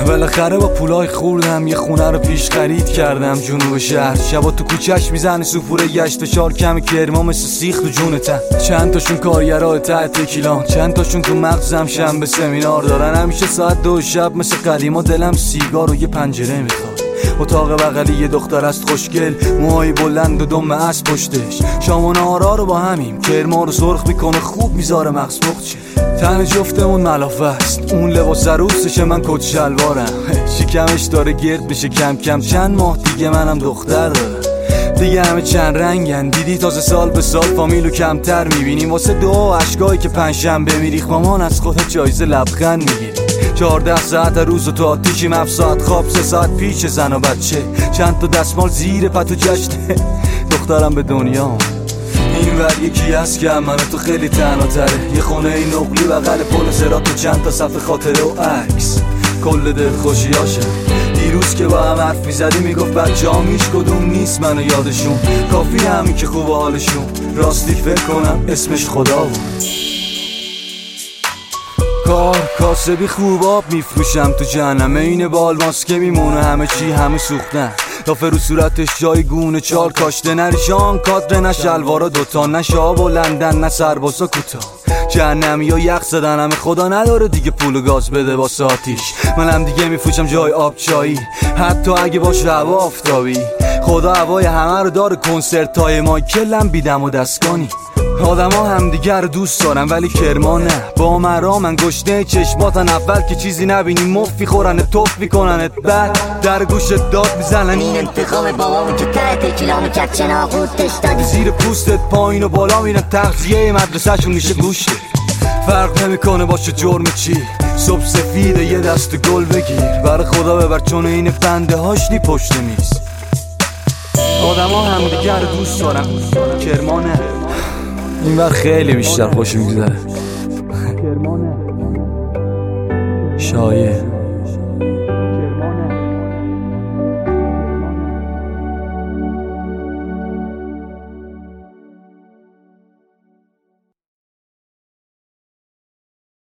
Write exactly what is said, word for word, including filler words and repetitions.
بالاخره با پولای خوردم یه خونه رو پیش خرید کردم جنوب شهر. شبا تو کوچه‌اش میزنه سوپور گشت و چار کم کرما مثل سیخ تو جونتن. چند تاشون کارگرای ته تکیلان، چند تاشون تو مغزم شنبه سمینار دارن. همیشه ساعت دو شب مثل قدیما دلم سیگار و یه پنجره میخواد. اتاق بغلی یه دختر است خوشگل، موهای بلند و دم اسب پشتش. شام و نهارا رو با همیم، کرما رو سرخ میکنه خوب میذاره مغز پخچه. تن جفتمون ملافه است، اون لباس عروسشه من کت شلوارم. شکمش داره گرد بشه کم کم، چند ماه دیگه منم دختر دارم. دیگه همه چند رنگن، دیدی تازه سال به سال فامیلو کمتر میبینیم. واسه دعا و عشقایی که پنجشنبه میریخ مامان از خودت جایزه لبخند میگیری. چهارده ساعت روز و تو آتیشیم، هفت ساعت خواب، سه ساعت پیش زن و بچه. چند تا دستمال زیر پتو جشنه دخترم به دنیا. این ور یکی هست که من تو خیلی تنها تره، یه خونه این نقلی بغل پل صراط و چند تا صفحه خاطره و عکس. کل دل خوشیاشم دیروز که با هم حرف میزدی میگفت بچه‌ام هیچ کدوم نیست منو یادشون. کافی همین که خوب حالشون، راستی فکر کنم اسمش خدا بود. کار کاسبی خوب آب میفروشم تو جهنم، این بال ماسکه میمونه همه چی همه سوختن. لافه رو صورتش جای گونه چال کاشته، نه ریشان کادر نه شلوارا دوتا، نه شاب و لندن نه سربازا کوتاه. جهنمی ها یخ زدن همه، خدا نداره دیگه پول و گاز بده با ساتیش. منم دیگه میفروشم جای آب چایی، حتی اگه باشه هوا آفتابی. خدا هوای همه رو داره، کنسرت های مایکلم بیدم و دستگانی. آدم ها هم دیگر رو دوست دارن ولی کرما نه. با مرا من گشنه چشماتن، اول که چیزی نبینی مفی خورنت توف میکننت، بعد در گوشت داد میزنن این انتقام بابامو که ته تکیلامو کرد چناقوتش دادی. زیر پوستت پایین و بالا میرن، تغذیه مدرسه‌شون میشه گوشت. فرق نمیکنه باشه جرم چی، صبح سفیده یه دست گل بگیر. برای خدا ببر چون این بنده هاشنی پشت میز. آدم ها هم دیگر رو دوست دارن، کرما نه. این بر خیلی بیشتر خوش میگذره. شایع